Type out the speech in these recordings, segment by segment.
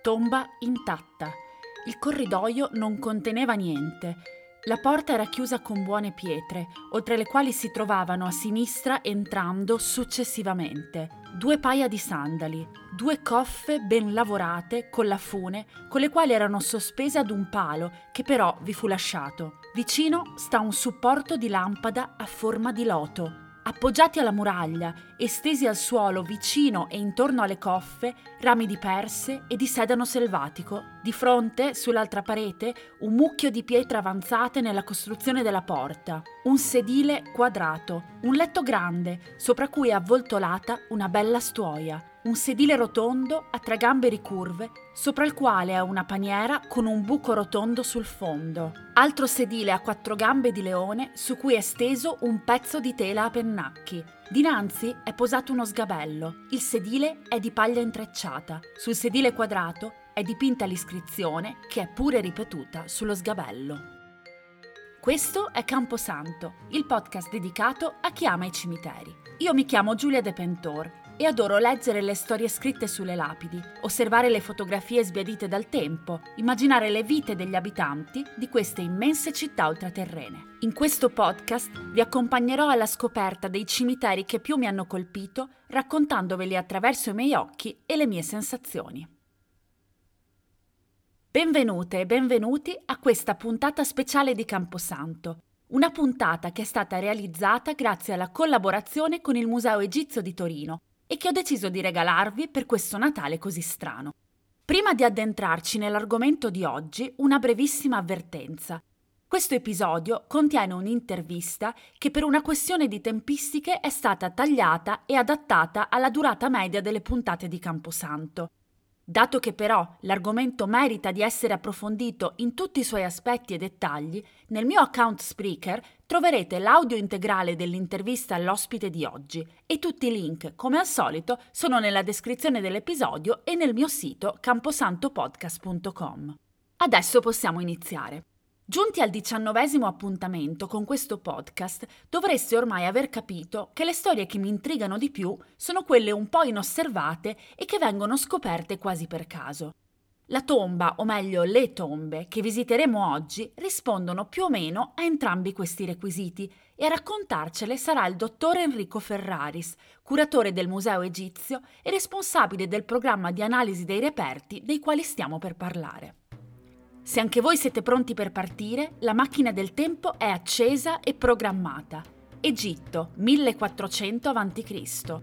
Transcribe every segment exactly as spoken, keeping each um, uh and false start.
Tomba intatta. Il corridoio non conteneva niente. La porta era chiusa con buone pietre, oltre le quali si trovavano a sinistra, entrando successivamente, due paia di sandali, due coffe ben lavorate con la fune, con le quali erano sospese ad un palo che però vi fu lasciato. Vicino sta un supporto di lampada a forma di loto. Appoggiati alla muraglia, estesi al suolo vicino e intorno alle coffe, rami di perse e di sedano selvatico. Di fronte, sull'altra parete, un mucchio di pietre avanzate nella costruzione della porta. Un sedile quadrato, un letto grande, sopra cui è avvoltolata una bella stuoia. Un sedile rotondo a tre gambe ricurve, sopra il quale è una paniera con un buco rotondo sul fondo. Altro sedile a quattro gambe di leone su cui è steso un pezzo di tela a pennacchi. Dinanzi è posato uno sgabello. Il sedile è di paglia intrecciata. Sul sedile quadrato è dipinta l'iscrizione, che è pure ripetuta sullo sgabello. Questo è Camposanto, il podcast dedicato a chi ama i cimiteri. Io mi chiamo Giulia De Pentor e adoro leggere le storie scritte sulle lapidi, osservare le fotografie sbiadite dal tempo, immaginare le vite degli abitanti di queste immense città ultraterrene. In questo podcast vi accompagnerò alla scoperta dei cimiteri che più mi hanno colpito, raccontandoveli attraverso i miei occhi e le mie sensazioni. Benvenute e benvenuti a questa puntata speciale di Camposanto. Una puntata che è stata realizzata grazie alla collaborazione con il Museo Egizio di Torino e che ho deciso di regalarvi per questo Natale così strano. Prima di addentrarci nell'argomento di oggi, una brevissima avvertenza. Questo episodio contiene un'intervista che per una questione di tempistiche è stata tagliata e adattata alla durata media delle puntate di Camposanto. Dato che però l'argomento merita di essere approfondito in tutti i suoi aspetti e dettagli, nel mio account Spreaker troverete l'audio integrale dell'intervista all'ospite di oggi e tutti i link, come al solito, sono nella descrizione dell'episodio e nel mio sito camposantopodcast punto com. Adesso possiamo iniziare. Giunti al diciannovesimo appuntamento con questo podcast, dovreste ormai aver capito che le storie che mi intrigano di più sono quelle un po' inosservate e che vengono scoperte quasi per caso. La tomba, o meglio le tombe, che visiteremo oggi rispondono più o meno a entrambi questi requisiti e a raccontarcele sarà il dottor Enrico Ferraris, curatore del Museo Egizio e responsabile del programma di analisi dei reperti dei quali stiamo per parlare. Se anche voi siete pronti per partire, la macchina del tempo è accesa e programmata. Egitto, millequattrocento avanti Cristo.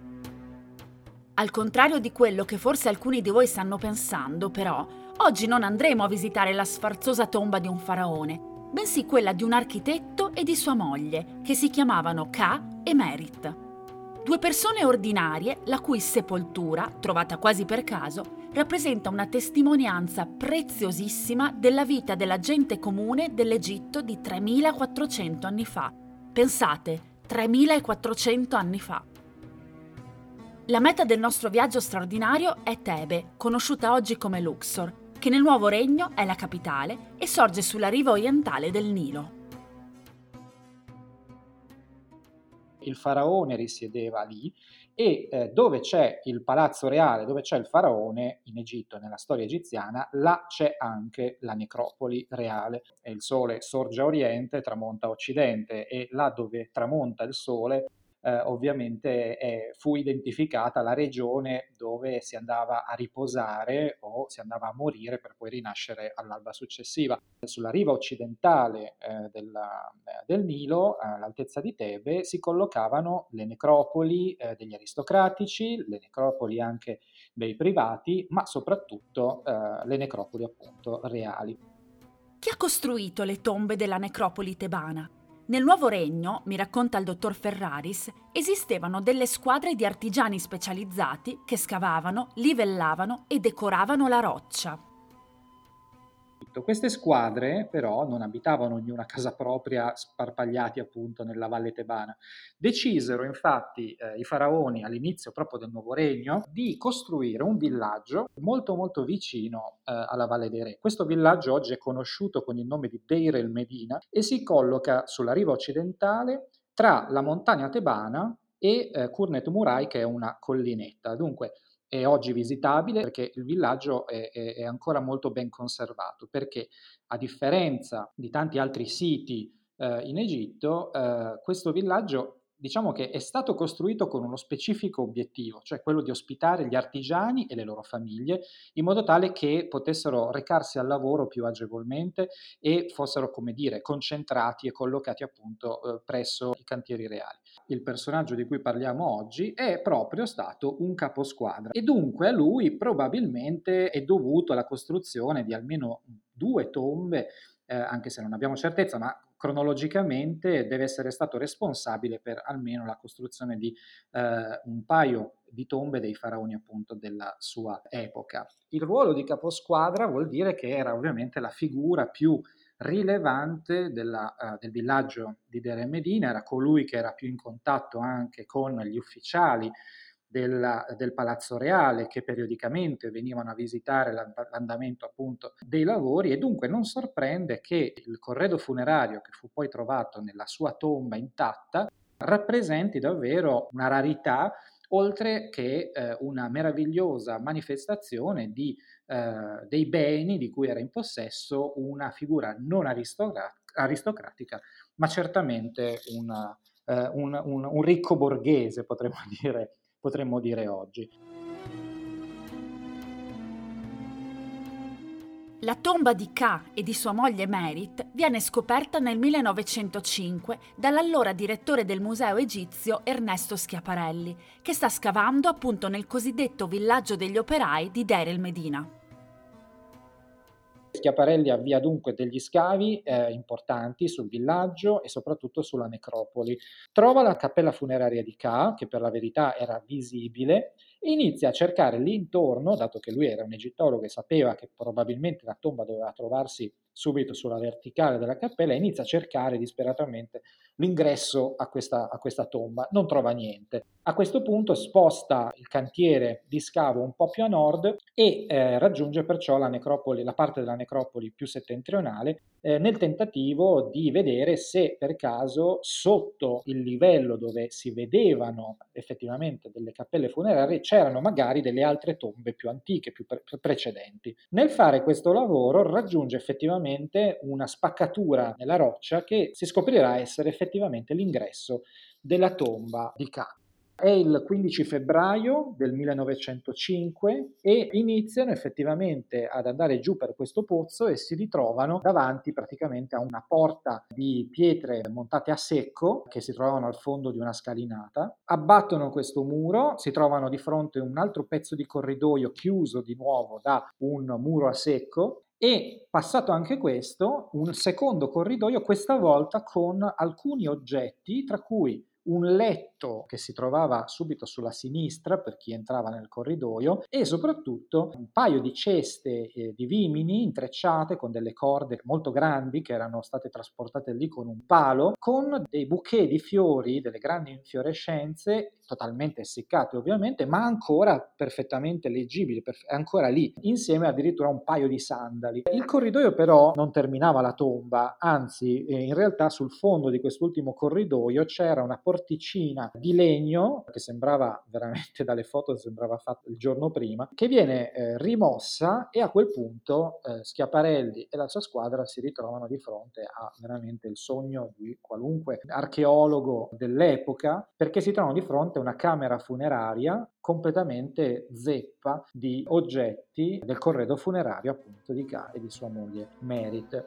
Al contrario di quello che forse alcuni di voi stanno pensando, però, oggi non andremo a visitare la sfarzosa tomba di un faraone, bensì quella di un architetto e di sua moglie, che si chiamavano Ka e Merit. Due persone ordinarie, la cui sepoltura, trovata quasi per caso, rappresenta una testimonianza preziosissima della vita della gente comune dell'Egitto di tremilaquattrocento anni fa. Pensate, tremilaquattrocento anni fa. La meta del nostro viaggio straordinario è Tebe, conosciuta oggi come Luxor, che nel Nuovo Regno è la capitale e sorge sulla riva orientale del Nilo. Il faraone risiedeva lì e eh, dove c'è il palazzo reale, dove c'è il faraone in Egitto, nella storia egiziana, là c'è anche la necropoli reale. E il sole sorge a oriente, tramonta a occidente e là dove tramonta il sole eh, ovviamente è, fu identificata la regione dove si andava a riposare o si andava a morire per poi rinascere all'alba successiva. Sulla riva occidentale eh, della, eh, del Nilo, all'altezza di Tebe, si collocavano le necropoli eh, degli aristocratici, le necropoli anche dei privati, ma soprattutto eh, le necropoli appunto reali. Chi ha costruito le tombe della necropoli tebana? Nel Nuovo Regno, mi racconta il dottor Ferraris, esistevano delle squadre di artigiani specializzati che scavavano, livellavano e decoravano la roccia. Queste squadre però non abitavano ognuna a casa propria sparpagliati appunto nella valle tebana. Decisero infatti eh, i faraoni all'inizio proprio del Nuovo Regno di costruire un villaggio molto molto vicino eh, alla Valle dei Re. Questo villaggio oggi è conosciuto con il nome di Deir el Medina e si colloca sulla riva occidentale tra la montagna tebana e eh, Kurnet Murai, che è una collinetta. Dunque è oggi visitabile perché il villaggio è, è- è ancora molto ben conservato, perché a differenza di tanti altri siti eh, in Egitto, eh, questo villaggio diciamo che è stato costruito con uno specifico obiettivo, cioè quello di ospitare gli artigiani e le loro famiglie in modo tale che potessero recarsi al lavoro più agevolmente e fossero, come dire, concentrati e collocati appunto eh, presso i cantieri reali. Il personaggio di cui parliamo oggi è proprio stato un caposquadra e dunque a lui probabilmente è dovuto alla costruzione di almeno due tombe, eh, anche se non abbiamo certezza, ma cronologicamente deve essere stato responsabile per almeno la costruzione di eh, un paio di tombe dei faraoni appunto della sua epoca. Il ruolo di caposquadra vuol dire che era ovviamente la figura più rilevante della, uh, del villaggio di Deir el-Medina, era colui che era più in contatto anche con gli ufficiali della, del Palazzo Reale che periodicamente venivano a visitare l'andamento appunto dei lavori e dunque non sorprende che il corredo funerario che fu poi trovato nella sua tomba intatta rappresenti davvero una rarità oltre che eh, una meravigliosa manifestazione di, eh, dei beni di cui era in possesso una figura non aristocra- aristocratica, ma certamente una, eh, un, un, un ricco borghese, potremmo dire, potremmo dire oggi. La tomba di Ka e di sua moglie Merit viene scoperta nel millenovecentocinque dall'allora direttore del museo egizio Ernesto Schiaparelli, che sta scavando appunto nel cosiddetto villaggio degli operai di Deir el-Medina. Schiaparelli avvia dunque degli scavi eh, importanti sul villaggio e soprattutto sulla necropoli. Trova la cappella funeraria di Ka, che per la verità era visibile, e inizia a cercare lì intorno, dato che lui era un egittologo e sapeva che probabilmente la tomba doveva trovarsi subito sulla verticale della cappella, inizia a cercare disperatamente l'ingresso a questa, a questa tomba. Non trova niente. A questo punto sposta il cantiere di scavo un po' più a nord e eh, raggiunge perciò la necropoli, la parte della necropoli più settentrionale, eh, nel tentativo di vedere se per caso sotto il livello dove si vedevano effettivamente delle cappelle funerarie c'erano magari delle altre tombe più antiche, più pre- precedenti. Nel fare questo lavoro raggiunge effettivamente una spaccatura nella roccia che si scoprirà essere effettivamente l'ingresso della tomba di Ka. È il quindici febbraio del millenovecentocinque e iniziano effettivamente ad andare giù per questo pozzo e si ritrovano davanti praticamente a una porta di pietre montate a secco che si trovavano al fondo di una scalinata. Abbattono questo muro, si trovano di fronte a un altro pezzo di corridoio chiuso di nuovo da un muro a secco e passato anche questo, un secondo corridoio, questa volta con alcuni oggetti, tra cui un letto che si trovava subito sulla sinistra per chi entrava nel corridoio e soprattutto un paio di ceste eh, di vimini intrecciate con delle corde molto grandi che erano state trasportate lì con un palo, con dei bouquet di fiori, delle grandi infiorescenze totalmente essiccate ovviamente, ma ancora perfettamente leggibili, perf- ancora lì, insieme addirittura a un paio di sandali. Il corridoio però non terminava la tomba, anzi eh, in realtà sul fondo di quest'ultimo corridoio c'era una porticina di legno che sembrava veramente dalle foto sembrava fatta il giorno prima, che viene eh, rimossa e a quel punto eh, Schiaparelli e la sua squadra si ritrovano di fronte a veramente il sogno di qualunque archeologo dell'epoca, perché si trovano di fronte a una camera funeraria completamente zeppa di oggetti del corredo funerario appunto di Ka e di sua moglie Merit.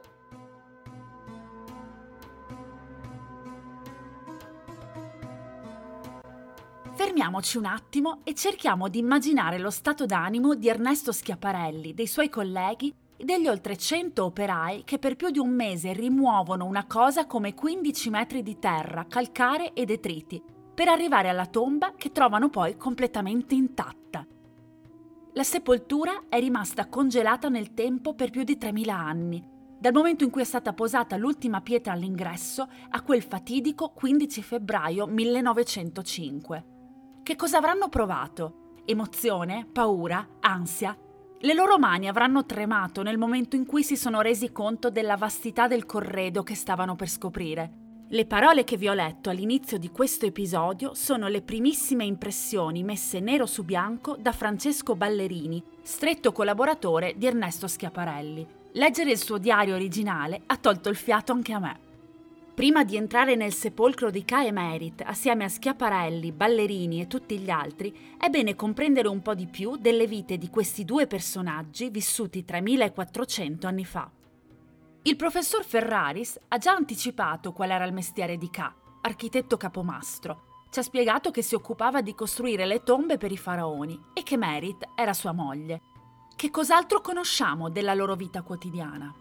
Fermiamoci un attimo e cerchiamo di immaginare lo stato d'animo di Ernesto Schiaparelli, dei suoi colleghi e degli oltre cento operai che per più di un mese rimuovono una cosa come quindici metri di terra, calcare e detriti, per arrivare alla tomba che trovano poi completamente intatta. La sepoltura è rimasta congelata nel tempo per più di tremila anni, dal momento in cui è stata posata l'ultima pietra all'ingresso a quel fatidico quindici febbraio millenovecentocinque. Che cosa avranno provato? Emozione? Paura? Ansia? Le loro mani avranno tremato nel momento in cui si sono resi conto della vastità del corredo che stavano per scoprire. Le parole che vi ho letto all'inizio di questo episodio sono le primissime impressioni messe nero su bianco da Francesco Ballerini, stretto collaboratore di Ernesto Schiaparelli. Leggere il suo diario originale ha tolto il fiato anche a me. Prima di entrare nel sepolcro di Ka e Merit, assieme a Schiaparelli, Ballerini e tutti gli altri, è bene comprendere un po' di più delle vite di questi due personaggi vissuti tremilaquattrocento anni fa. Il professor Ferraris ha già anticipato qual era il mestiere di Ka, architetto capomastro. Ci ha spiegato che si occupava di costruire le tombe per i faraoni e che Merit era sua moglie. Che cos'altro conosciamo della loro vita quotidiana?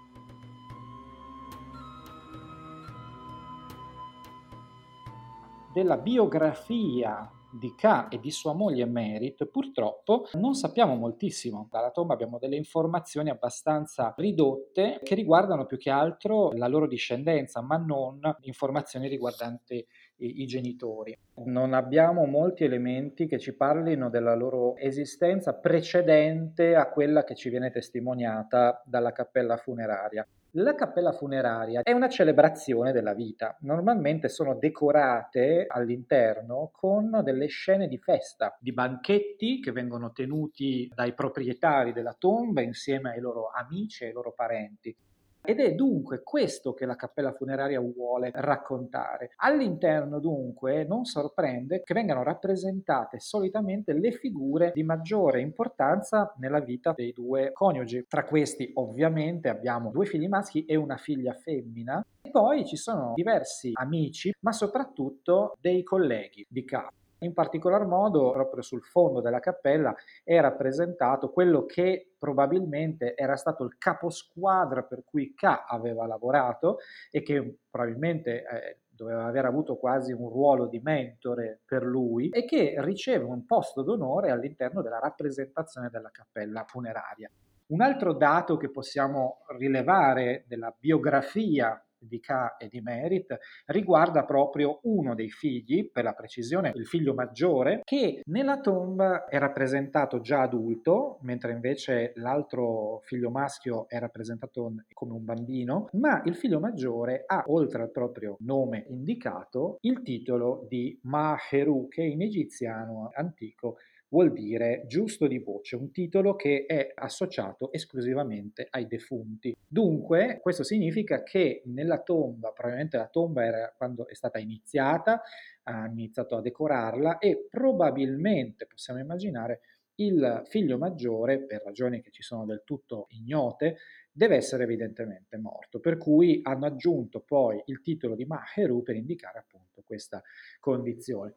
Della biografia di Ka e di sua moglie Merit, purtroppo non sappiamo moltissimo. Dalla tomba abbiamo delle informazioni abbastanza ridotte che riguardano più che altro la loro discendenza, ma non informazioni riguardanti i, i genitori. Non abbiamo molti elementi che ci parlino della loro esistenza precedente a quella che ci viene testimoniata dalla cappella funeraria. La cappella funeraria è una celebrazione della vita. Normalmente sono decorate all'interno con delle scene di festa, di banchetti che vengono tenuti dai proprietari della tomba insieme ai loro amici e ai loro parenti. Ed è dunque questo che la cappella funeraria vuole raccontare. All'interno dunque non sorprende che vengano rappresentate solitamente le figure di maggiore importanza nella vita dei due coniugi. Tra questi ovviamente abbiamo due figli maschi e una figlia femmina. E poi ci sono diversi amici, ma soprattutto dei colleghi di Ka. In particolar modo, proprio sul fondo della cappella è rappresentato quello che probabilmente era stato il caposquadra per cui Ka aveva lavorato e che probabilmente eh, doveva aver avuto quasi un ruolo di mentore per lui e che riceve un posto d'onore all'interno della rappresentazione della cappella funeraria. Un altro dato che possiamo rilevare della biografia di Ka e di Merit riguarda proprio uno dei figli, per la precisione il figlio maggiore, che nella tomba è rappresentato già adulto, mentre invece l'altro figlio maschio è rappresentato come un bambino, ma il figlio maggiore ha, oltre al proprio nome indicato, il titolo di Maheru, che in egiziano antico vuol dire giusto di voce, un titolo che è associato esclusivamente ai defunti. Dunque, questo significa che nella tomba, probabilmente la tomba era quando è stata iniziata, hanno iniziato a decorarla e probabilmente possiamo immaginare il figlio maggiore, per ragioni che ci sono del tutto ignote, deve essere evidentemente morto, per cui hanno aggiunto poi il titolo di Maheru per indicare appunto questa condizione.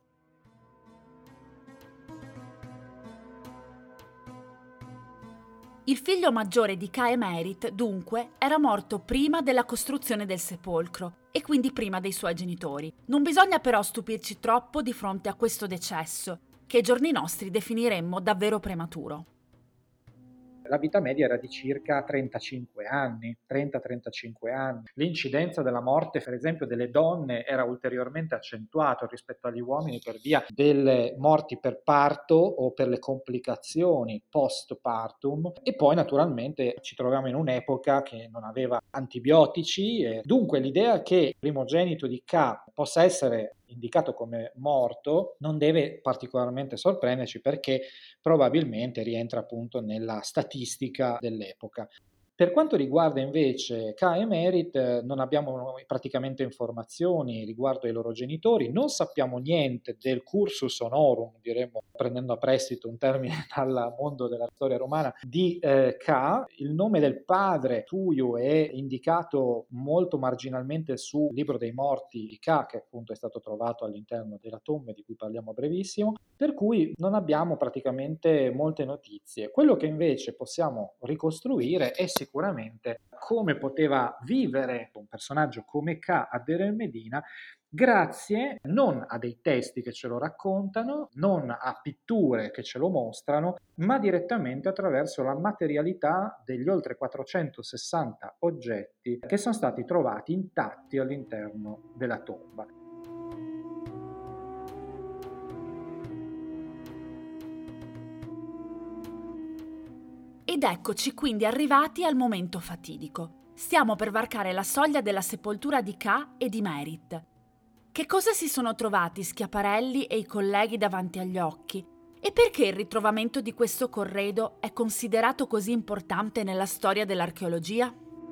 Il figlio maggiore di Ka e Merit, dunque, era morto prima della costruzione del sepolcro e quindi prima dei suoi genitori. Non bisogna però stupirci troppo di fronte a questo decesso, che ai giorni nostri definiremmo davvero prematuro. La vita media era di circa trentacinque anni, trenta trentacinque anni. L'incidenza della morte, per esempio, delle donne era ulteriormente accentuata rispetto agli uomini per via delle morti per parto o per le complicazioni post-partum. E poi naturalmente ci troviamo in un'epoca che non aveva antibiotici e dunque l'idea che il primogenito di Ka possa essere indicato come morto non deve particolarmente sorprenderci perché probabilmente rientra appunto nella statistica dell'epoca. Per quanto riguarda invece Ka e Merit, non abbiamo praticamente informazioni riguardo ai loro genitori, non sappiamo niente del cursus honorum, diremmo prendendo a prestito un termine dal mondo della storia romana, di eh, Ka. Il nome del padre, Tuyo, è indicato molto marginalmente sul libro dei morti di Ka, che appunto è stato trovato all'interno della tomba di cui parliamo a brevissimo, per cui non abbiamo praticamente molte notizie. Quello che invece possiamo ricostruire è sicuramente come poteva vivere un personaggio come Ka a Deir el-Medina grazie non a dei testi che ce lo raccontano, non a pitture che ce lo mostrano, ma direttamente attraverso la materialità degli oltre quattrocentosessanta oggetti che sono stati trovati intatti all'interno della tomba. Ed eccoci quindi arrivati al momento fatidico. Stiamo per varcare la soglia della sepoltura di Ka e di Merit. Che cosa si sono trovati Schiaparelli e i colleghi davanti agli occhi? E perché il ritrovamento di questo corredo è considerato così importante nella storia dell'archeologia?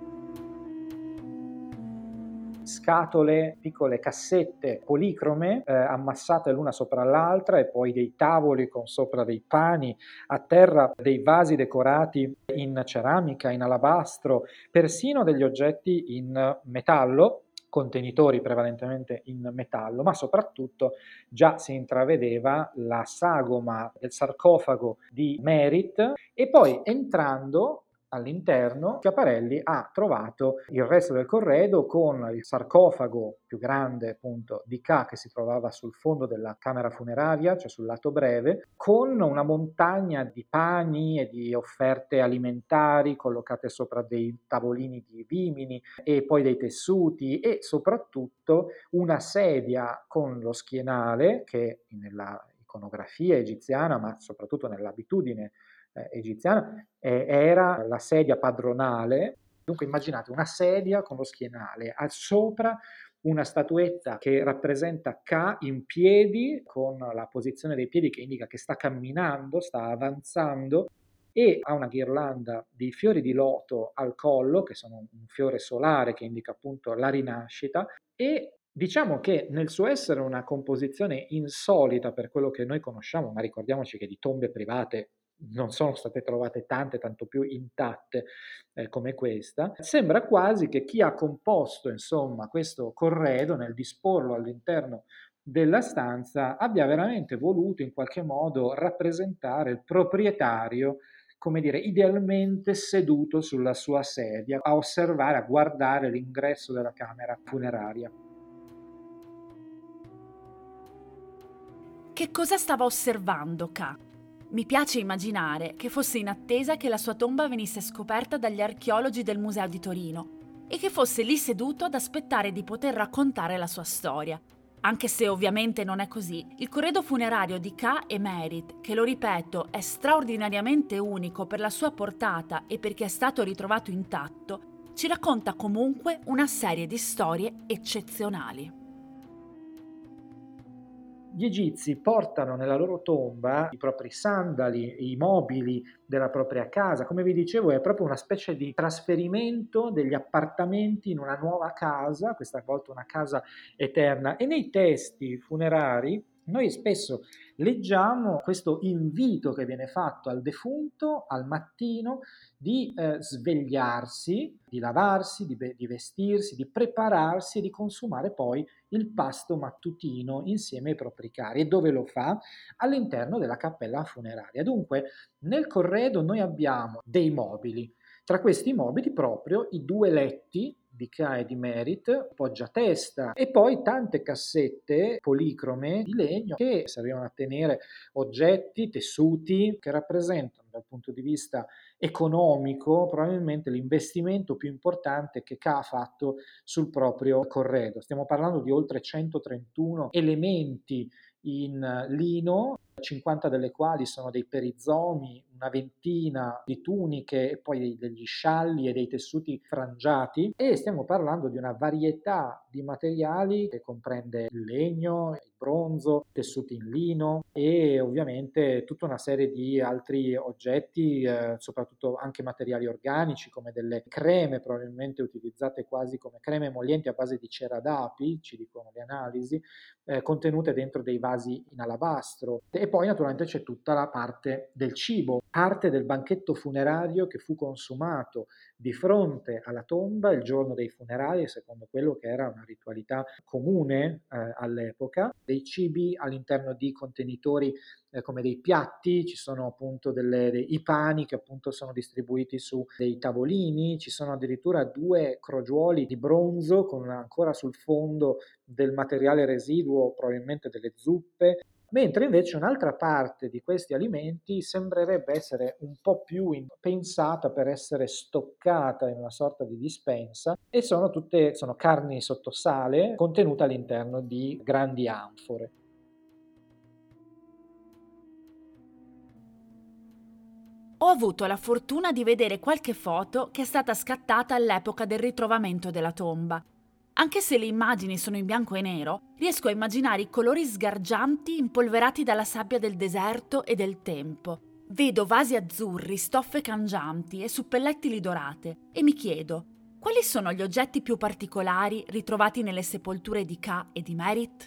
Scatole, piccole cassette policrome eh, ammassate l'una sopra l'altra e poi dei tavoli con sopra dei pani, a terra dei vasi decorati in ceramica, in alabastro, persino degli oggetti in metallo, contenitori prevalentemente in metallo, ma soprattutto già si intravedeva la sagoma del sarcofago di Merit e poi entrando all'interno, Schiaparelli ha trovato il resto del corredo con il sarcofago più grande appunto di Ka che si trovava sul fondo della camera funeraria, cioè sul lato breve, con una montagna di pani e di offerte alimentari collocate sopra dei tavolini di vimini e poi dei tessuti e soprattutto una sedia con lo schienale che nella iconografia egiziana, ma soprattutto nell'abitudine eh, egiziana, eh, era la sedia padronale. Dunque immaginate una sedia con lo schienale, al sopra una statuetta che rappresenta Ka in piedi, con la posizione dei piedi che indica che sta camminando, sta avanzando, e ha una ghirlanda di fiori di loto al collo, che sono un fiore solare che indica appunto la rinascita, e diciamo che nel suo essere una composizione insolita per quello che noi conosciamo, ma ricordiamoci che di tombe private non sono state trovate tante, tanto più intatte eh, come questa, sembra quasi che chi ha composto insomma questo corredo nel disporlo all'interno della stanza abbia veramente voluto in qualche modo rappresentare il proprietario, come dire, idealmente seduto sulla sua sedia a osservare, a guardare l'ingresso della camera funeraria. Che cosa stava osservando Ka? Mi piace immaginare che fosse in attesa che la sua tomba venisse scoperta dagli archeologi del Museo di Torino e che fosse lì seduto ad aspettare di poter raccontare la sua storia. Anche se ovviamente non è così, il corredo funerario di Ka e Merit, che lo ripeto è straordinariamente unico per la sua portata e perché è stato ritrovato intatto, ci racconta comunque una serie di storie eccezionali. Gli egizi portano nella loro tomba i propri sandali, i mobili della propria casa. Come vi dicevo, è proprio una specie di trasferimento degli appartamenti in una nuova casa, questa volta una casa eterna. E nei testi funerari noi spesso leggiamo questo invito che viene fatto al defunto al mattino di eh, svegliarsi, di lavarsi, di, di vestirsi, di prepararsi e di consumare poi il pasto mattutino insieme ai propri cari. E dove lo fa? All'interno della cappella funeraria. Dunque, nel corredo noi abbiamo dei mobili. Tra questi mobili proprio i due letti di Ka e di Merit, poggiatesta e poi tante cassette policrome di legno che servivano a tenere oggetti, tessuti che rappresentano dal punto di vista economico probabilmente l'investimento più importante che Ka ha fatto sul proprio corredo. Stiamo parlando di oltre centotrentuno elementi in lino, cinquanta delle quali sono dei perizomi, una ventina di tuniche e poi degli scialli e dei tessuti frangiati, e stiamo parlando di una varietà di materiali che comprende il legno, il bronzo, tessuti in lino e ovviamente tutta una serie di altri oggetti, eh, soprattutto anche materiali organici come delle creme probabilmente utilizzate quasi come creme emollienti a base di cera d'api, ci dicono le analisi, eh, contenute dentro dei vasi in alabastro. E poi naturalmente c'è tutta la parte del cibo, parte del banchetto funerario che fu consumato di fronte alla tomba il giorno dei funerali, secondo quello che era una ritualità comune eh, all'epoca, dei cibi all'interno di contenitori eh, come dei piatti, ci sono appunto delle, dei, i pani che appunto sono distribuiti su dei tavolini, ci sono addirittura due crogiuoli di bronzo con ancora sul fondo del materiale residuo, probabilmente delle zuppe, mentre invece un'altra parte di questi alimenti sembrerebbe essere un po' più pensata per essere stoccata in una sorta di dispensa e sono tutte sono carni sotto sale contenute all'interno di grandi anfore. Ho avuto la fortuna di vedere qualche foto che è stata scattata all'epoca del ritrovamento della tomba. Anche se le immagini sono in bianco e nero, riesco a immaginare i colori sgargianti impolverati dalla sabbia del deserto e del tempo. Vedo vasi azzurri, stoffe cangianti e suppellettili dorate e mi chiedo, quali sono gli oggetti più particolari ritrovati nelle sepolture di Ka e di Merit?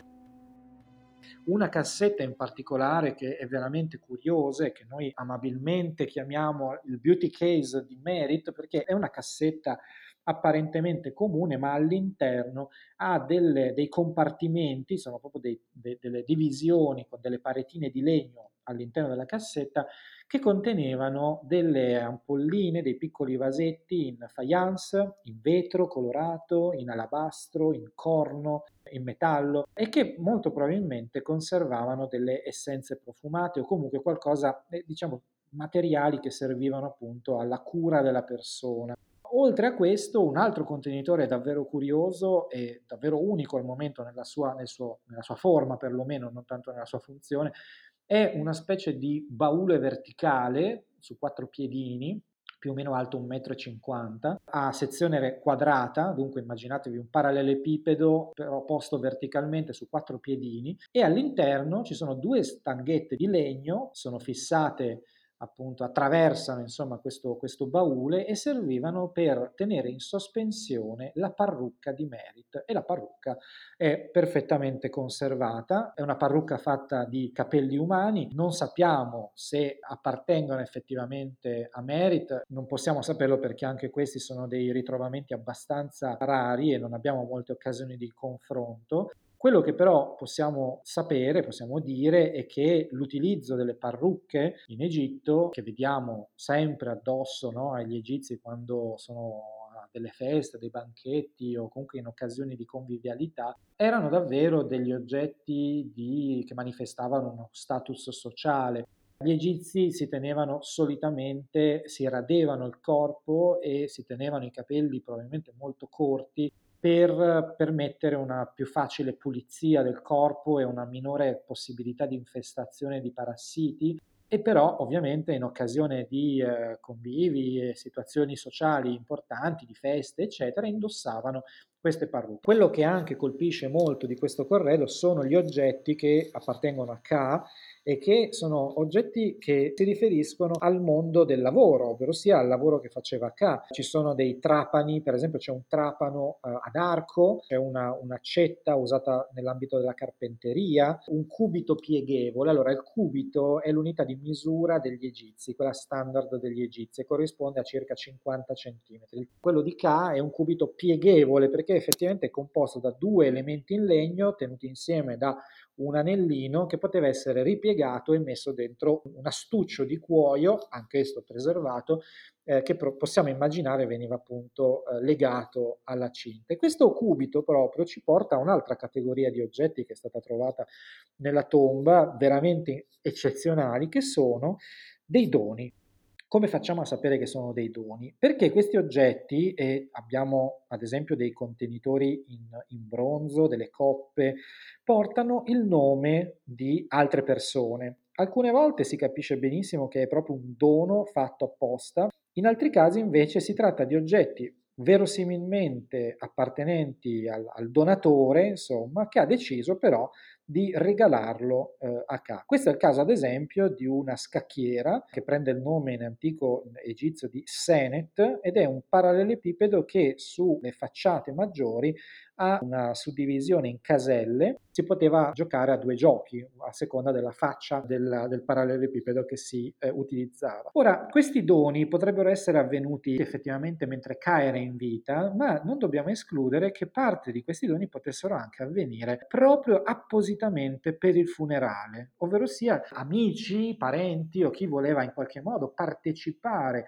Una cassetta in particolare che è veramente curiosa e che noi amabilmente chiamiamo il beauty case di Merit, perché è una cassetta apparentemente comune, ma all'interno ha delle, dei compartimenti, sono proprio dei, de, delle divisioni con delle paretine di legno all'interno della cassetta che contenevano delle ampolline, dei piccoli vasetti in faience, in vetro colorato, in alabastro, in corno, in metallo e che molto probabilmente conservavano delle essenze profumate o comunque qualcosa, eh, diciamo, materiali che servivano appunto alla cura della persona. Oltre a questo, un altro contenitore davvero curioso e davvero unico al momento nella sua, nel suo, nella sua forma, perlomeno, non tanto nella sua funzione, è una specie di baule verticale su quattro piedini, più o meno alto un metro e cinquanta m, a sezione quadrata, dunque immaginatevi un parallelepipedo però posto verticalmente su quattro piedini, e all'interno ci sono due stanghette di legno, sono fissate appunto, attraversano insomma questo, questo baule e servivano per tenere in sospensione la parrucca di Merit, e la parrucca è perfettamente conservata, è una parrucca fatta di capelli umani, non sappiamo se appartengono effettivamente a Merit, non possiamo saperlo perché anche questi sono dei ritrovamenti abbastanza rari e non abbiamo molte occasioni di confronto. Quello che però possiamo sapere, possiamo dire, è che l'utilizzo delle parrucche in Egitto, che vediamo sempre addosso, no, agli egizi quando sono a delle feste, dei banchetti o comunque in occasioni di convivialità, erano davvero degli oggetti di, che manifestavano uno status sociale. Gli egizi si tenevano solitamente, si radevano il corpo e si tenevano i capelli probabilmente molto corti per permettere una più facile pulizia del corpo e una minore possibilità di infestazione di parassiti, e però ovviamente in occasione di eh, convivi e situazioni sociali importanti, di feste, eccetera, indossavano queste parrucche. Quello che anche colpisce molto di questo corredo sono gli oggetti che appartengono a Ka e che sono oggetti che si riferiscono al mondo del lavoro, ovvero sia al lavoro che faceva Ka. Ci sono dei trapani, per esempio c'è un trapano eh, ad arco, c'è una, un'accetta usata nell'ambito della carpenteria, un cubito pieghevole. Allora il cubito è l'unità di misura degli egizi, quella standard degli egizi, e corrisponde a circa cinquanta centimetri. Quello di Ka è un cubito pieghevole perché effettivamente è composto da due elementi in legno tenuti insieme da un anellino che poteva essere ripiegato e messo dentro un astuccio di cuoio, anch'esso preservato, eh, che pro- possiamo immaginare veniva appunto eh, legato alla cinta. E questo cubito proprio ci porta a un'altra categoria di oggetti che è stata trovata nella tomba, veramente eccezionali, che sono dei doni. Come facciamo a sapere che sono dei doni? Perché questi oggetti, e abbiamo ad esempio dei contenitori in, in bronzo, delle coppe, portano il nome di altre persone. Alcune volte si capisce benissimo che è proprio un dono fatto apposta, in altri casi invece si tratta di oggetti verosimilmente appartenenti al, al donatore, insomma, che ha deciso però di regalarlo eh, a Ka. Questo è il caso ad esempio di una scacchiera che prende il nome in antico egizio di Senet ed è un parallelepipedo che sulle facciate maggiori ha una suddivisione in caselle, si poteva giocare a due giochi a seconda della faccia del, del parallelepipedo che si eh, utilizzava. Ora, questi doni potrebbero essere avvenuti effettivamente mentre Ka era in vita, ma non dobbiamo escludere che parte di questi doni potessero anche avvenire proprio appositamente per il funerale, ovvero sia amici, parenti o chi voleva in qualche modo partecipare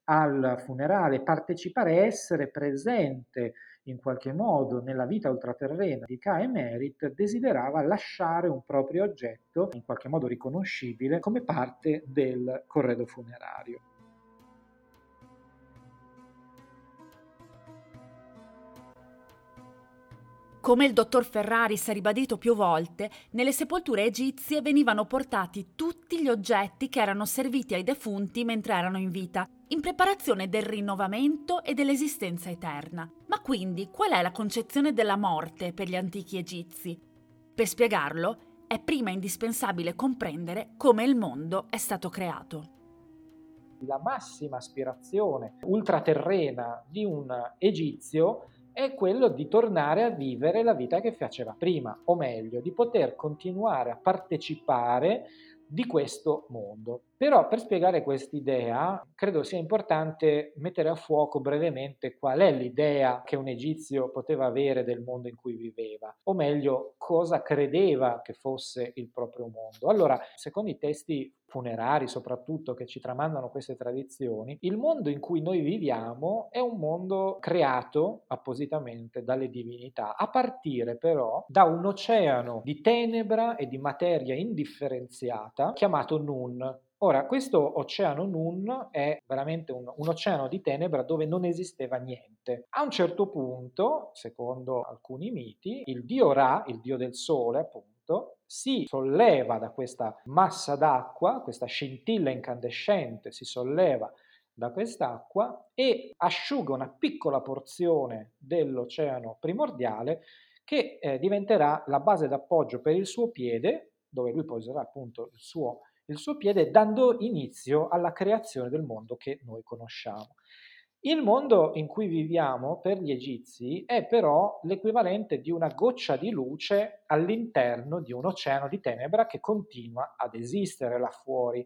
al funerale, partecipare, essere presente in qualche modo nella vita ultraterrena di Ka e Merit, desiderava lasciare un proprio oggetto in qualche modo riconoscibile come parte del corredo funerario. Come il dottor Ferraris ha ribadito più volte, nelle sepolture egizie venivano portati tutti gli oggetti che erano serviti ai defunti mentre erano in vita, in preparazione del rinnovamento e dell'esistenza eterna. Ma quindi qual è la concezione della morte per gli antichi egizi? Per spiegarlo, è prima indispensabile comprendere come il mondo è stato creato. La massima aspirazione ultraterrena di un egizio è quello di tornare a vivere la vita che faceva prima, o meglio, di poter continuare a partecipare di questo mondo. Però per spiegare quest'idea credo sia importante mettere a fuoco brevemente qual è l'idea che un egizio poteva avere del mondo in cui viveva, o meglio, cosa credeva che fosse il proprio mondo. Allora, secondo i testi funerari soprattutto che ci tramandano queste tradizioni, il mondo in cui noi viviamo è un mondo creato appositamente dalle divinità, a partire però da un oceano di tenebra e di materia indifferenziata chiamato Nun. Ora, questo oceano Nun è veramente un, un oceano di tenebra dove non esisteva niente. A un certo punto, secondo alcuni miti, il dio Ra, il dio del sole, appunto, si solleva da questa massa d'acqua, questa scintilla incandescente si solleva da quest'acqua e asciuga una piccola porzione dell'oceano primordiale che eh, diventerà la base d'appoggio per il suo piede, dove lui poserà appunto il suo, il suo piede, dando inizio alla creazione del mondo che noi conosciamo. Il mondo in cui viviamo per gli egizi è però l'equivalente di una goccia di luce all'interno di un oceano di tenebra che continua ad esistere là fuori.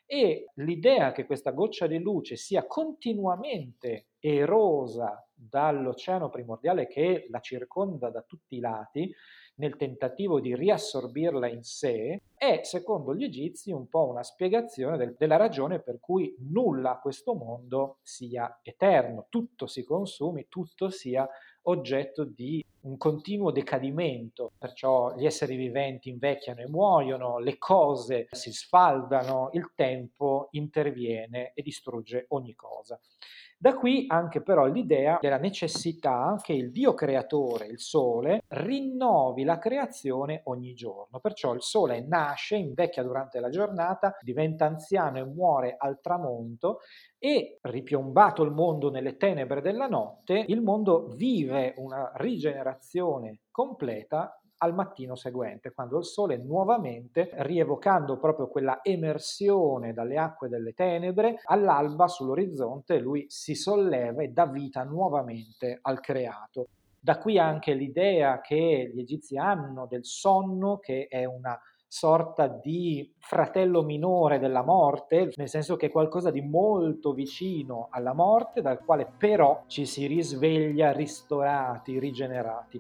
E l'idea che questa goccia di luce sia continuamente erosa dall'oceano primordiale che la circonda da tutti i lati, nel tentativo di riassorbirla in sé, è, secondo gli egizi, un po' una spiegazione del, della ragione per cui nulla a questo mondo sia eterno, tutto si consumi, tutto sia oggetto di un continuo decadimento, perciò gli esseri viventi invecchiano e muoiono, le cose si sfaldano, il tempo interviene e distrugge ogni cosa. Da qui anche però l'idea della necessità che il Dio creatore, il Sole, rinnovi la creazione ogni giorno. Perciò il Sole nasce, invecchia durante la giornata, diventa anziano e muore al tramonto e, ripiombato il mondo nelle tenebre della notte, il mondo vive una rigenerazione completa al mattino seguente, quando il sole nuovamente, rievocando proprio quella emersione dalle acque delle tenebre, all'alba sull'orizzonte lui si solleva e dà vita nuovamente al creato. Da qui anche l'idea che gli egizi hanno del sonno, che è una sorta di fratello minore della morte, nel senso che è qualcosa di molto vicino alla morte, dal quale però ci si risveglia ristorati, rigenerati.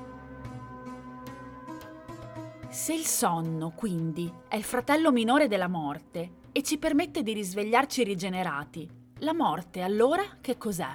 Se il sonno, quindi, è il fratello minore della morte e ci permette di risvegliarci rigenerati, la morte allora che cos'è?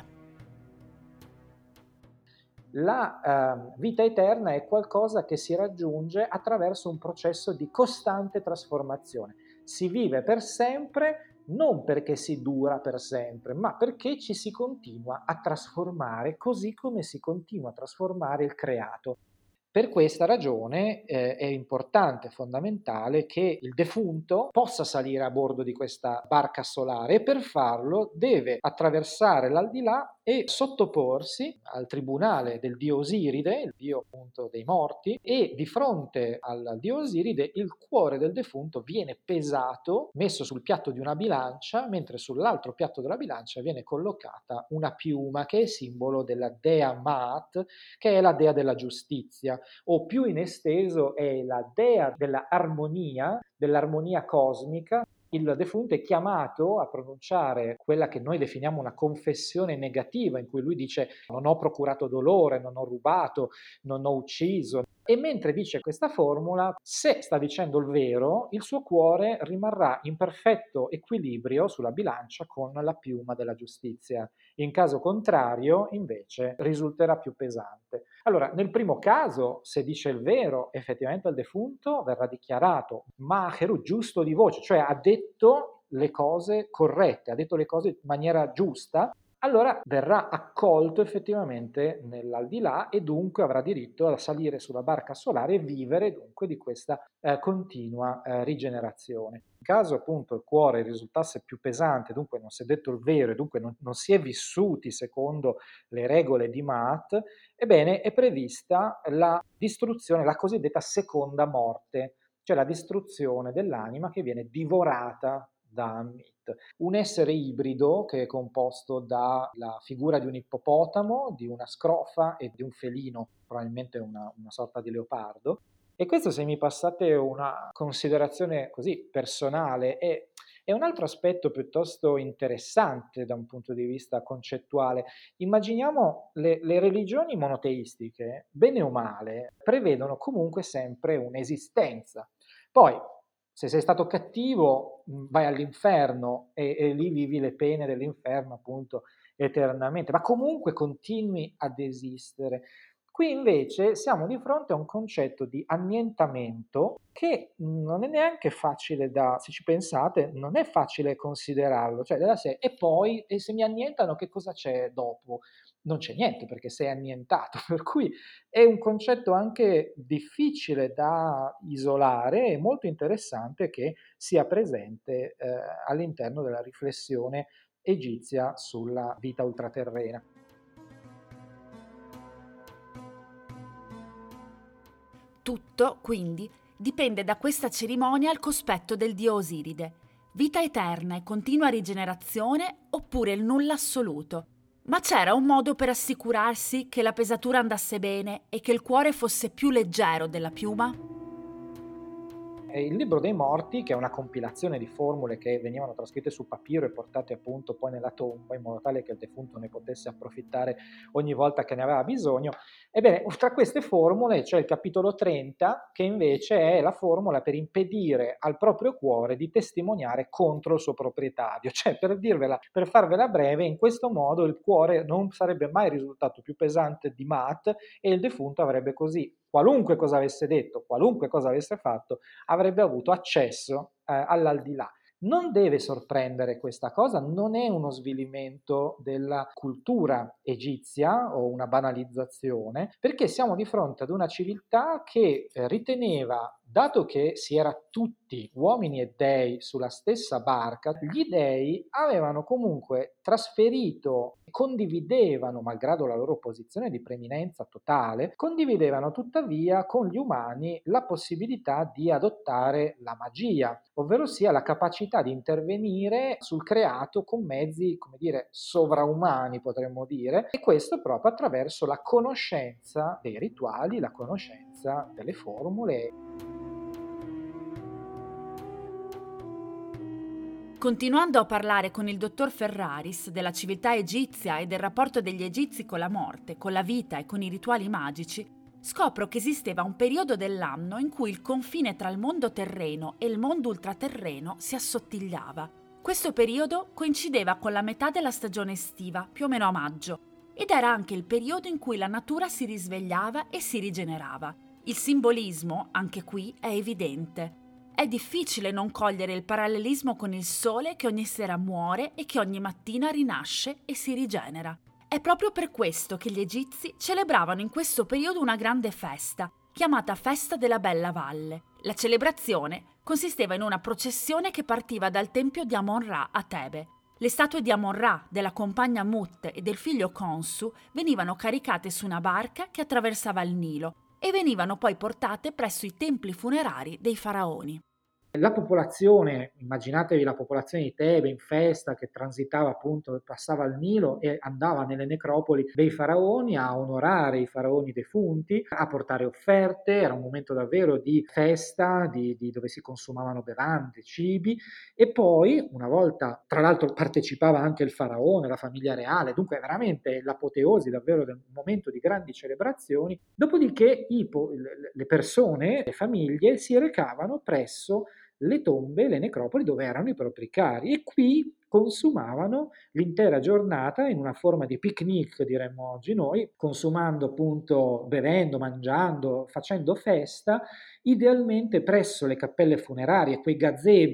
La eh, vita eterna è qualcosa che si raggiunge attraverso un processo di costante trasformazione. Si vive per sempre non perché si dura per sempre, ma perché ci si continua a trasformare così come si continua a trasformare il creato. Per questa ragione eh, è importante, fondamentale, che il defunto possa salire a bordo di questa barca solare e per farlo deve attraversare l'aldilà e sottoporsi al tribunale del dio Osiride, il dio appunto dei morti, e di fronte al dio Osiride il cuore del defunto viene pesato, messo sul piatto di una bilancia, mentre sull'altro piatto della bilancia viene collocata una piuma che è simbolo della dea Maat, che è la dea della giustizia, o più in esteso è la dea dell'armonia, dell'armonia cosmica. Il defunto è chiamato a pronunciare quella che noi definiamo una confessione negativa, in cui lui dice non ho procurato dolore, non ho rubato, non ho ucciso. E mentre dice questa formula, se sta dicendo il vero, il suo cuore rimarrà in perfetto equilibrio sulla bilancia con la piuma della giustizia. In caso contrario, invece, risulterà più pesante. Allora, nel primo caso, se dice il vero, effettivamente il defunto verrà dichiarato maheru, giusto di voce, cioè ha detto le cose corrette, ha detto le cose in maniera giusta, allora verrà accolto effettivamente nell'aldilà e dunque avrà diritto a salire sulla barca solare e vivere dunque di questa eh, continua eh, rigenerazione. In caso appunto il cuore risultasse più pesante, dunque non si è detto il vero e dunque non, non si è vissuti secondo le regole di Maat, ebbene è prevista la distruzione, la cosiddetta seconda morte, cioè la distruzione dell'anima che viene divorata da Ammit. Un essere ibrido che è composto dalla figura di un ippopotamo, di una scrofa e di un felino, probabilmente una, una sorta di leopardo. E questo, se mi passate una considerazione così personale, è, è un altro aspetto piuttosto interessante da un punto di vista concettuale. Immaginiamo le, le religioni monoteistiche, bene o male, prevedono comunque sempre un'esistenza. Poi, se sei stato cattivo, vai all'inferno e, e lì vivi le pene dell'inferno appunto eternamente, ma comunque continui ad esistere. Qui invece siamo di fronte a un concetto di annientamento che non è neanche facile da, se ci pensate, non è facile considerarlo, cioè della serie, e poi, e se mi annientano che cosa c'è dopo? Non c'è niente perché sei annientato, per cui è un concetto anche difficile da isolare e molto interessante che sia presente eh, all'interno della riflessione egizia sulla vita ultraterrena. Tutto, quindi, dipende da questa cerimonia al cospetto del dio Osiride. Vita eterna e continua rigenerazione oppure il nulla assoluto. Ma c'era un modo per assicurarsi che la pesatura andasse bene e che il cuore fosse più leggero della piuma? Il libro dei morti, che è una compilazione di formule che venivano trascritte su papiro e portate appunto poi nella tomba in modo tale che il defunto ne potesse approfittare ogni volta che ne aveva bisogno, ebbene, tra queste formule c'è il capitolo trenta che invece è la formula per impedire al proprio cuore di testimoniare contro il suo proprietario, cioè per dirvela, per farvela breve, in questo modo il cuore non sarebbe mai risultato più pesante di Maat e il defunto avrebbe così, qualunque cosa avesse detto, qualunque cosa avesse fatto, avrebbe avuto accesso eh, all'aldilà. Non deve sorprendere questa cosa, non è uno svilimento della cultura egizia o una banalizzazione, perché siamo di fronte ad una civiltà che eh, riteneva, dato che si era tutti uomini e dei sulla stessa barca, gli dei avevano comunque trasferito, condividevano, malgrado la loro posizione di preminenza totale, condividevano tuttavia con gli umani la possibilità di adottare la magia, ovvero sia la capacità di intervenire sul creato con mezzi, come dire, sovraumani, potremmo dire, e questo proprio attraverso la conoscenza dei rituali, la conoscenza delle formule. Continuando a parlare con il dottor Ferraris della civiltà egizia e del rapporto degli egizi con la morte, con la vita e con i rituali magici, scopro che esisteva un periodo dell'anno in cui il confine tra il mondo terreno e il mondo ultraterreno si assottigliava. Questo periodo coincideva con la metà della stagione estiva, più o meno a maggio, ed era anche il periodo in cui la natura si risvegliava e si rigenerava. Il simbolismo, anche qui, è evidente. È difficile non cogliere il parallelismo con il sole che ogni sera muore e che ogni mattina rinasce e si rigenera. È proprio per questo che gli egizi celebravano in questo periodo una grande festa, chiamata Festa della Bella Valle. La celebrazione consisteva in una processione che partiva dal tempio di Amon-Ra a Tebe. Le statue di Amon-Ra, della compagna Mut e del figlio Khonsu venivano caricate su una barca che attraversava il Nilo e venivano poi portate presso i templi funerari dei faraoni. La popolazione, immaginatevi la popolazione di Tebe in festa che transitava appunto, passava il Nilo e andava nelle necropoli dei faraoni a onorare i faraoni defunti, a portare offerte, era un momento davvero di festa, di, di dove si consumavano bevande, cibi e poi una volta, tra l'altro partecipava anche il faraone, la famiglia reale, dunque veramente l'apoteosi davvero del momento di grandi celebrazioni, dopodiché i, le persone, le famiglie si recavano presso le tombe, le necropoli dove erano i propri cari e qui consumavano l'intera giornata in una forma di picnic, diremmo oggi noi, consumando appunto, bevendo, mangiando, facendo festa, idealmente presso le cappelle funerarie, quei gazebo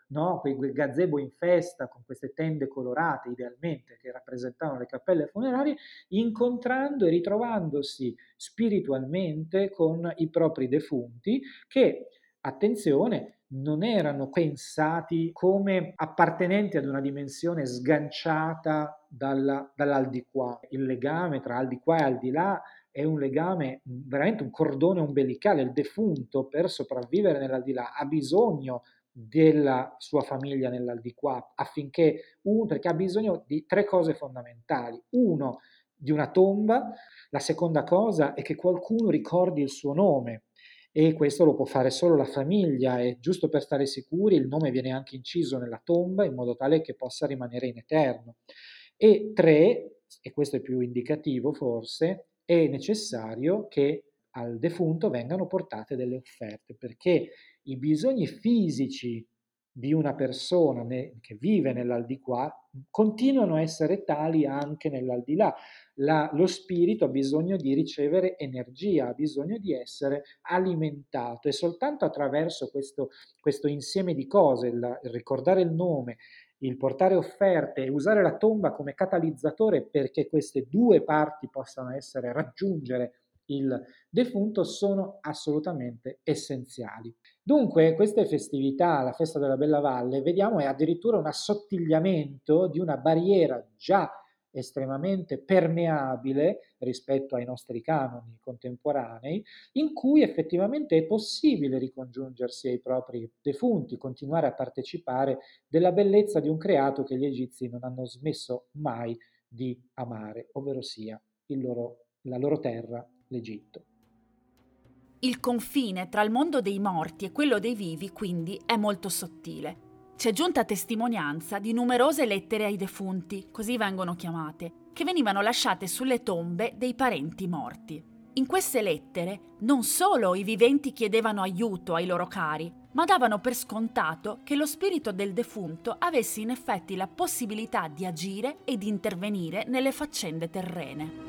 no? Quei, quei gazebo in festa con queste tende colorate, idealmente, che rappresentavano le cappelle funerarie, incontrando e ritrovandosi spiritualmente con i propri defunti che, attenzione, non erano pensati come appartenenti ad una dimensione sganciata dalla, dall'aldilà. Il legame tra aldilà e aldilà è un legame, veramente un cordone ombelicale. Il defunto, per sopravvivere nell'aldilà, ha bisogno della sua famiglia nell'aldilà, affinché, un, perché ha bisogno di tre cose fondamentali. Uno, di una tomba. La seconda cosa è che qualcuno ricordi il suo nome, e questo lo può fare solo la famiglia, e giusto per stare sicuri il nome viene anche inciso nella tomba in modo tale che possa rimanere in eterno. E tre, e questo è più indicativo forse, è necessario che al defunto vengano portate delle offerte, perché i bisogni fisici di una persona che vive nell'aldilà continuano a essere tali anche nell'aldilà. La, lo spirito ha bisogno di ricevere energia, ha bisogno di essere alimentato, e soltanto attraverso questo, questo insieme di cose, il, il ricordare il nome, il portare offerte e usare la tomba come catalizzatore perché queste due parti possano essere raggiungere il defunto, sono assolutamente essenziali. Dunque, queste festività, la festa della Bella Valle, vediamo è addirittura un assottigliamento di una barriera già estremamente permeabile rispetto ai nostri canoni contemporanei, in cui effettivamente è possibile ricongiungersi ai propri defunti, continuare a partecipare della bellezza di un creato che gli egizi non hanno smesso mai di amare, ovvero sia il loro, la loro terra, l'Egitto. Il confine tra il mondo dei morti e quello dei vivi, quindi, è molto sottile. C'è giunta testimonianza di numerose lettere ai defunti, così vengono chiamate, che venivano lasciate sulle tombe dei parenti morti. In queste lettere non solo i viventi chiedevano aiuto ai loro cari, ma davano per scontato che lo spirito del defunto avesse in effetti la possibilità di agire e di intervenire nelle faccende terrene.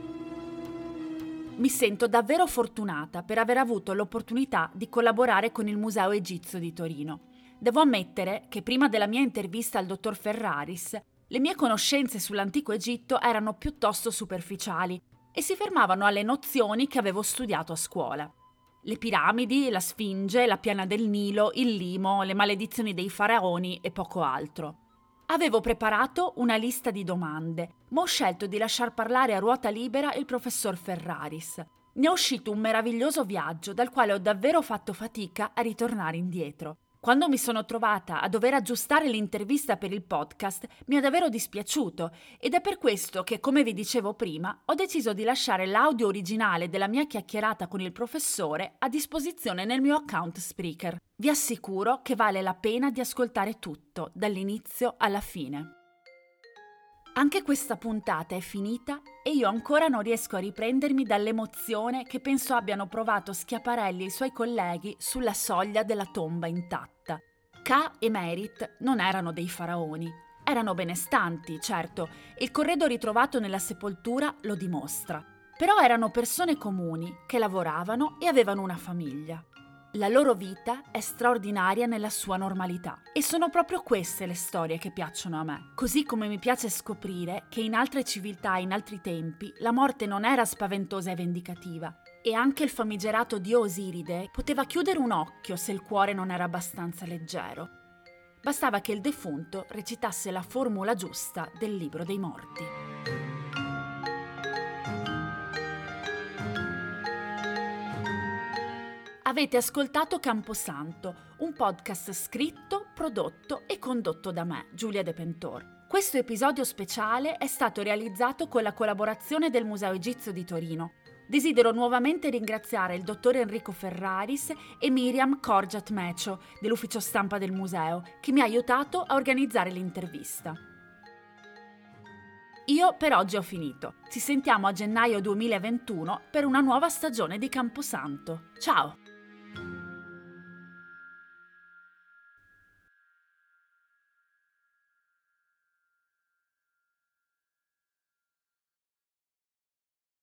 Mi sento davvero fortunata per aver avuto l'opportunità di collaborare con il Museo Egizio di Torino. Devo ammettere che prima della mia intervista al dottor Ferraris, le mie conoscenze sull'antico Egitto erano piuttosto superficiali e si fermavano alle nozioni che avevo studiato a scuola. Le piramidi, la Sfinge, la piana del Nilo, il limo, le maledizioni dei faraoni e poco altro. Avevo preparato una lista di domande, ma ho scelto di lasciar parlare a ruota libera il professor Ferraris. Ne è uscito un meraviglioso viaggio dal quale ho davvero fatto fatica a ritornare indietro. Quando mi sono trovata a dover aggiustare l'intervista per il podcast, mi è davvero dispiaciuto, ed è per questo che, come vi dicevo prima, ho deciso di lasciare l'audio originale della mia chiacchierata con il professore a disposizione nel mio account Spreaker. Vi assicuro che vale la pena di ascoltare tutto, dall'inizio alla fine. Anche questa puntata è finita e io ancora non riesco a riprendermi dall'emozione che penso abbiano provato Schiaparelli e i suoi colleghi sulla soglia della tomba intatta. Ka e Merit non erano dei faraoni, erano benestanti, certo, e il corredo ritrovato nella sepoltura lo dimostra, però erano persone comuni che lavoravano e avevano una famiglia. La loro vita è straordinaria nella sua normalità e sono proprio queste le storie che piacciono a me. Così come mi piace scoprire che in altre civiltà e in altri tempi la morte non era spaventosa e vendicativa e anche il famigerato dio Osiride poteva chiudere un occhio se il cuore non era abbastanza leggero. Bastava che il defunto recitasse la formula giusta del libro dei morti. Avete ascoltato Camposanto, un podcast scritto, prodotto e condotto da me, Giulia De Pentor. Questo episodio speciale è stato realizzato con la collaborazione del Museo Egizio di Torino. Desidero nuovamente ringraziare il dottor Enrico Ferraris e Miriam Korjat Mecio dell'ufficio stampa del museo, che mi ha aiutato a organizzare l'intervista. Io per oggi ho finito. Ci sentiamo a gennaio duemilaventuno per una nuova stagione di Camposanto. Ciao!